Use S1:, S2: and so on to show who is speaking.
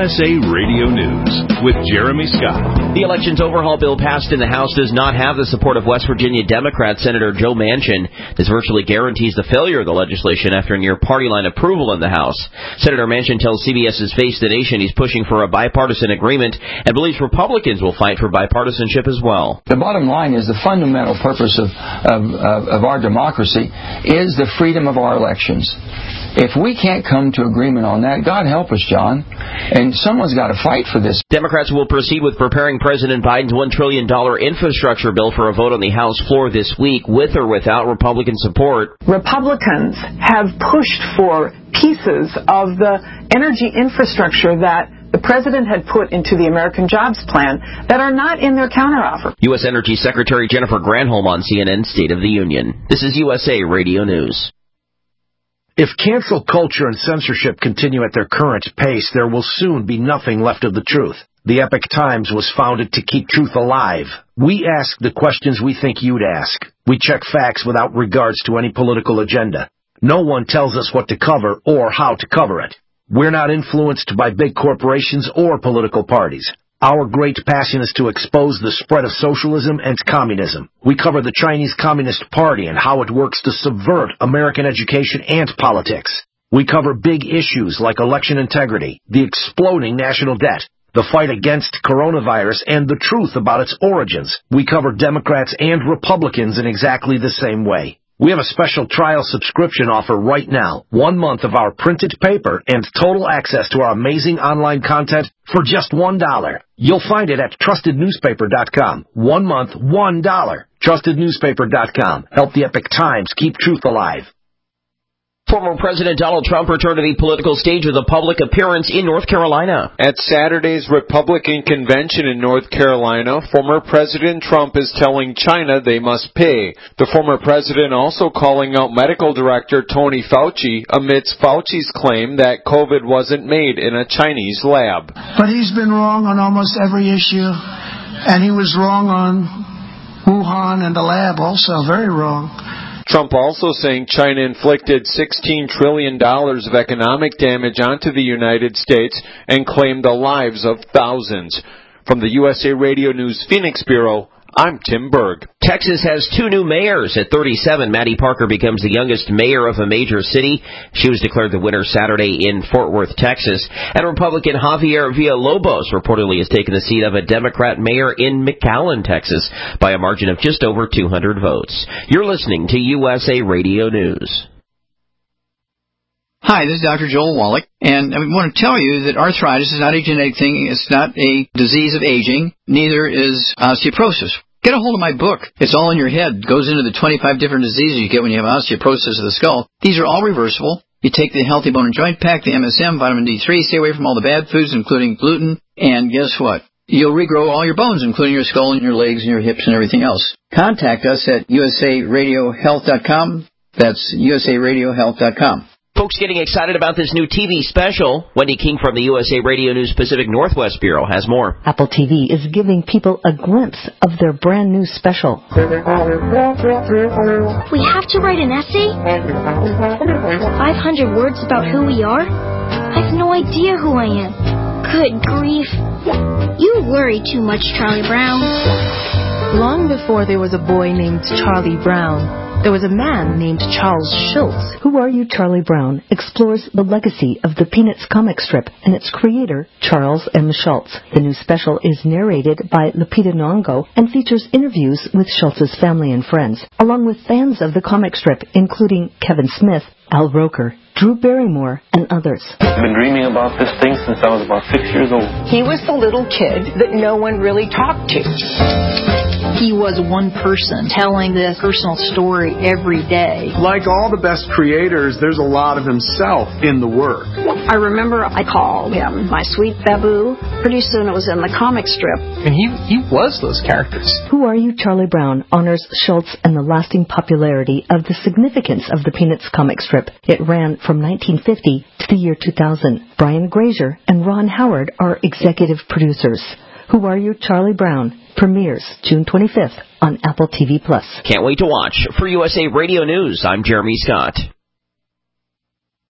S1: USA Radio News with Jeremy Scott.
S2: The elections overhaul bill passed in the House does not have the support of West Virginia Democrat Senator Joe Manchin. This virtually guarantees the failure of the legislation after near party line approval in the House. Senator Manchin tells CBS's Face the Nation he's pushing for a bipartisan agreement and believes Republicans will fight for bipartisanship as well.
S3: The bottom line is the fundamental purpose of our democracy is the freedom of our elections. If we can't come to agreement on that, God help us, John, and someone's got to fight for this.
S2: Democrats will proceed with preparing President Biden's $1 trillion infrastructure bill for a vote on the House floor this week, with or without Republican support.
S4: Republicans have pushed for pieces of the energy infrastructure that the president had put into the American Jobs Plan that are not in their counteroffer.
S2: U.S. Energy Secretary Jennifer Granholm on CNN State of the Union. This is USA Radio News.
S5: If cancel culture and censorship continue at their current pace, there will soon be nothing left of the truth. The Epoch Times was founded to keep truth alive. We ask the questions we think you'd ask. We check facts without regards to any political agenda. No one tells us what to cover or how to cover it. We're not influenced by big corporations or political parties. Our great passion is to expose the spread of socialism and communism. We cover the Chinese Communist Party and how it works to subvert American education and politics. We cover big issues like election integrity, the exploding national debt, the fight against coronavirus, and the truth about its origins. We cover Democrats and Republicans in exactly the same way. We have a special trial subscription offer right now. 1 month of our printed paper and total access to our amazing online content for just $1. You'll find it at TrustedNewspaper.com. 1 month, $1. TrustedNewspaper.com. Help the Epoch Times keep truth alive.
S2: Former President Donald Trump returned to the political stage with a public appearance in North Carolina.
S6: At Saturday's Republican convention in North Carolina, former President Trump is telling China they must pay. The former president also calling out medical director Tony Fauci amidst Fauci's claim that COVID wasn't made in a Chinese lab.
S7: But he's been wrong on almost every issue, and he was wrong on Wuhan and the lab also, very wrong.
S6: Trump also saying China inflicted $16 trillion of economic damage onto the United States and claimed the lives of thousands. From the USA Radio News Phoenix Bureau, I'm Tim Berg.
S2: Texas has 2 new mayors. At 37, Maddie Parker becomes the youngest mayor of a major city. She was declared the winner Saturday in Fort Worth, Texas. And Republican Javier Villalobos reportedly has taken the seat of a Democrat mayor in McAllen, Texas, by a margin of just over 200 votes. You're listening to USA Radio News.
S8: Hi, this is Dr. Joel Wallach, and I want to tell you that arthritis is not a genetic thing. It's not a disease of aging. Neither is osteoporosis. Get a hold of my book. It's all in your head. It goes into the 25 different diseases you get when you have osteoporosis of the skull. These are all reversible. You take the Healthy Bone and Joint Pack, the MSM, vitamin D3, stay away from all the bad foods, including gluten, and guess what? You'll regrow all your bones, including your skull and your legs and your hips and everything else. Contact us at usaradiohealth.com. That's usaradiohealth.com.
S2: Folks getting excited about this new TV special. Wendy King from the USA Radio News Pacific Northwest Bureau has more.
S9: Apple TV is giving people a glimpse of their brand new special.
S10: We have to write an essay? 500 words about who we are? I have no idea who I am. Good grief. You worry too much, Charlie Brown.
S9: Long before there was a boy named Charlie Brown, there was a man named Charles Schulz. Who Are You, Charlie Brown explores the legacy of the Peanuts comic strip and its creator, Charles M. Schulz. The new special is narrated by Lupita Nyong'o and features interviews with Schulz's family and friends, along with fans of the comic strip, including Kevin Smith, Al Roker, Drew Barrymore, and others.
S11: I've been dreaming about this thing since I was about 6 years old.
S12: He was the little kid that no one really talked to.
S13: He was one person telling this personal story every day.
S14: Like all the best creators, there's a lot of himself in the work.
S15: I remember I called him my sweet Babu. Pretty soon it was in the comic strip.
S16: And he was those characters.
S9: Who Are You, Charlie Brown honors Schulz and the lasting popularity of the significance of the Peanuts comic strip. It ran from 1950 to the year 2000. Brian Grazer and Ron Howard are executive producers. Who Are You, Charlie Brown premieres June 25th on Apple TV+.
S2: Can't wait to watch. For USA Radio News, I'm Jeremy Scott.